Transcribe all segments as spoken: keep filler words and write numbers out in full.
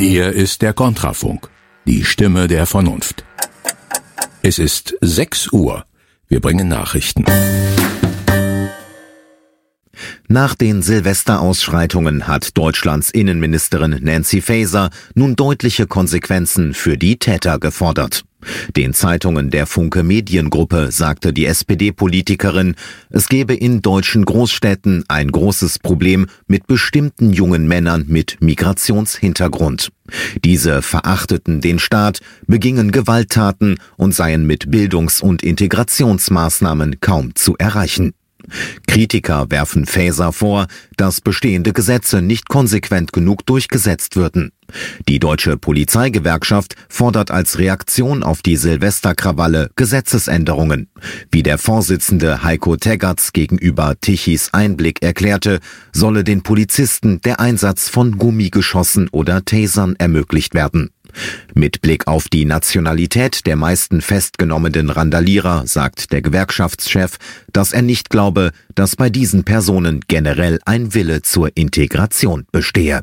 Hier ist der Kontrafunk, die Stimme der Vernunft. Es ist sechs Uhr. Wir bringen Nachrichten. Nach den Silvesterausschreitungen hat Deutschlands Innenministerin Nancy Faeser nun deutliche Konsequenzen für die Täter gefordert. Den Zeitungen der Funke Mediengruppe sagte die S P D-Politikerin, es gebe in deutschen Großstädten ein großes Problem mit bestimmten jungen Männern mit Migrationshintergrund. Diese verachteten den Staat, begingen Gewalttaten und seien mit Bildungs- und Integrationsmaßnahmen kaum zu erreichen. Kritiker werfen Faeser vor, dass bestehende Gesetze nicht konsequent genug durchgesetzt würden. Die Deutsche Polizeigewerkschaft fordert als Reaktion auf die Silvesterkrawalle Gesetzesänderungen. Wie der Vorsitzende Heiko Teggerts gegenüber Tichys Einblick erklärte, solle den Polizisten der Einsatz von Gummigeschossen oder Tasern ermöglicht werden. Mit Blick auf die Nationalität der meisten festgenommenen Randalierer sagt der Gewerkschaftschef, dass er nicht glaube, dass bei diesen Personen generell ein Wille zur Integration bestehe.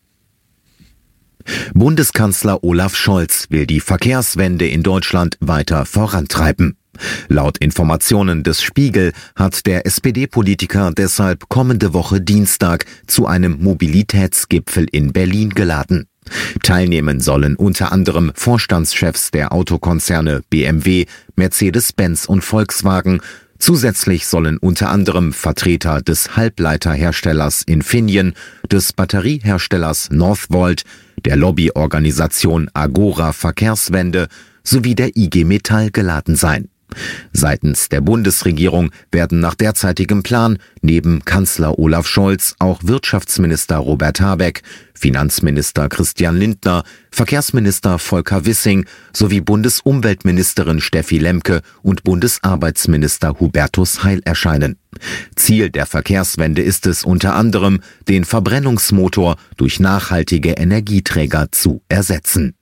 Bundeskanzler Olaf Scholz will die Verkehrswende in Deutschland weiter vorantreiben. Laut Informationen des Spiegel hat der S P D-Politiker deshalb kommende Woche Dienstag zu einem Mobilitätsgipfel in Berlin geladen. Teilnehmen sollen unter anderem Vorstandschefs der Autokonzerne B M W, Mercedes-Benz und Volkswagen. Zusätzlich sollen unter anderem Vertreter des Halbleiterherstellers Infineon, des Batterieherstellers Northvolt, der Lobbyorganisation Agora Verkehrswende sowie der I G Metall geladen sein. Seitens der Bundesregierung werden nach derzeitigem Plan neben Kanzler Olaf Scholz auch Wirtschaftsminister Robert Habeck, Finanzminister Christian Lindner, Verkehrsminister Volker Wissing sowie Bundesumweltministerin Steffi Lemke und Bundesarbeitsminister Hubertus Heil erscheinen. Ziel der Verkehrswende ist es unter anderem, den Verbrennungsmotor durch nachhaltige Energieträger zu ersetzen.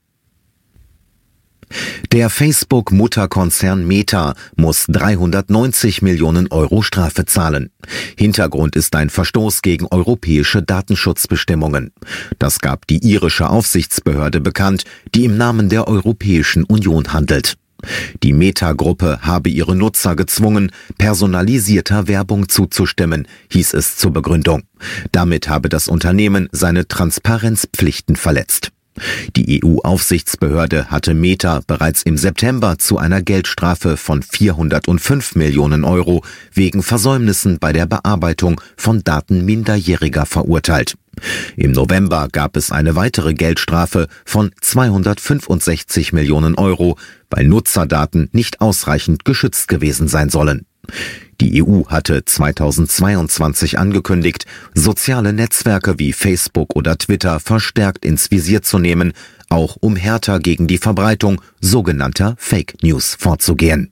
Der Facebook-Mutterkonzern Meta muss dreihundertneunzig Millionen Euro Strafe zahlen. Hintergrund ist ein Verstoß gegen europäische Datenschutzbestimmungen. Das gab die irische Aufsichtsbehörde bekannt, die im Namen der Europäischen Union handelt. Die Meta-Gruppe habe ihre Nutzer gezwungen, personalisierter Werbung zuzustimmen, hieß es zur Begründung. Damit habe das Unternehmen seine Transparenzpflichten verletzt. Die E U-Aufsichtsbehörde hatte Meta bereits im September zu einer Geldstrafe von vierhundertfünf Millionen Euro wegen Versäumnissen bei der Bearbeitung von Daten Minderjähriger verurteilt. Im November gab es eine weitere Geldstrafe von zweihundertfünfundsechzig Millionen Euro, weil Nutzerdaten nicht ausreichend geschützt gewesen sein sollen. Die E U hatte zweitausendzweiundzwanzig angekündigt, soziale Netzwerke wie Facebook oder Twitter verstärkt ins Visier zu nehmen, auch um härter gegen die Verbreitung sogenannter Fake News vorzugehen.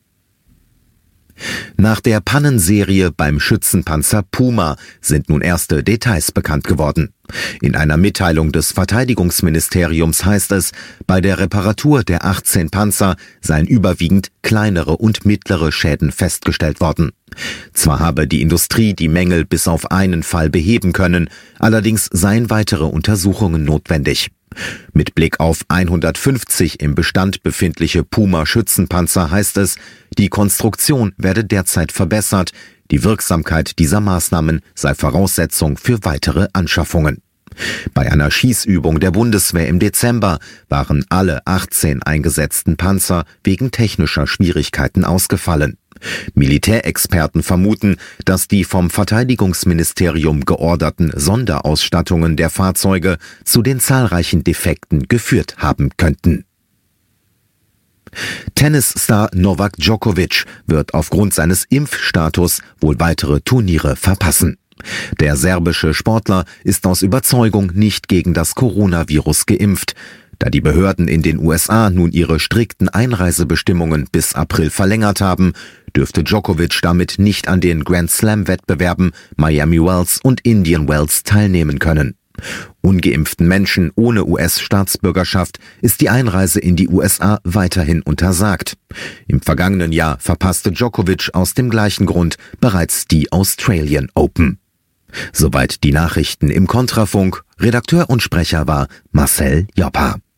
Nach der Pannenserie beim Schützenpanzer Puma sind nun erste Details bekannt geworden. In einer Mitteilung des Verteidigungsministeriums heißt es, bei der Reparatur der achtzehn Panzer seien überwiegend kleinere und mittlere Schäden festgestellt worden. Zwar habe die Industrie die Mängel bis auf einen Fall beheben können, allerdings seien weitere Untersuchungen notwendig. Mit Blick auf hundertfünfzig im Bestand befindliche Puma-Schützenpanzer heißt es, die Konstruktion werde derzeit verbessert, die Wirksamkeit dieser Maßnahmen sei Voraussetzung für weitere Anschaffungen. Bei einer Schießübung der Bundeswehr im Dezember waren alle achtzehn eingesetzten Panzer wegen technischer Schwierigkeiten ausgefallen. Militärexperten vermuten, dass die vom Verteidigungsministerium georderten Sonderausstattungen der Fahrzeuge zu den zahlreichen Defekten geführt haben könnten. Tennisstar Novak Djokovic wird aufgrund seines Impfstatus wohl weitere Turniere verpassen. Der serbische Sportler ist aus Überzeugung nicht gegen das Coronavirus geimpft. Da die Behörden in den U S A nun ihre strikten Einreisebestimmungen bis April verlängert haben, dürfte Djokovic damit nicht an den Grand Slam-Wettbewerben Miami Wells und Indian Wells teilnehmen können. Ungeimpften Menschen ohne U S-Staatsbürgerschaft ist die Einreise in die U S A weiterhin untersagt. Im vergangenen Jahr verpasste Djokovic aus dem gleichen Grund bereits die Australian Open. Soweit die Nachrichten im Kontrafunk. Redakteur und Sprecher war Marcel Joppa.